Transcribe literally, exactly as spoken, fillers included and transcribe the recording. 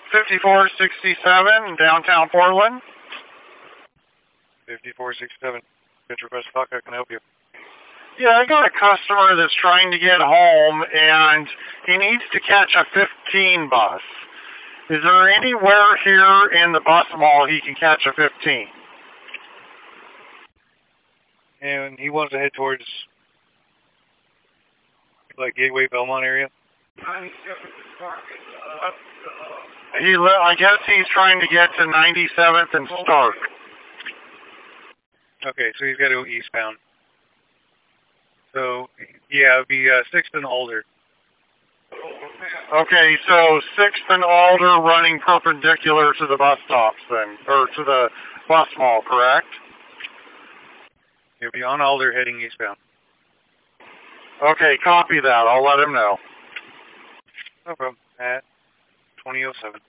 fifty-four sixty-seven, downtown Portland. fifty-four sixty-seven, Metro Bus Talk, I can help you. Yeah, I got a customer that's trying to get home, and he needs to catch a fifteen bus. Is there anywhere here in the bus mall he can catch a fifteen? And he wants to head towards, like, Gateway, Belmont area? He, li- I guess he's trying to get to ninety-seventh and Stark. Okay, so he's got to go eastbound. So, yeah, it would be uh, sixth and Alder. Okay, so sixth and Alder running perpendicular to the bus stops then, or to the bus mall, correct? He'll be on Alder heading eastbound. Okay, copy that. I'll let him know. No problem. At twenty oh seven.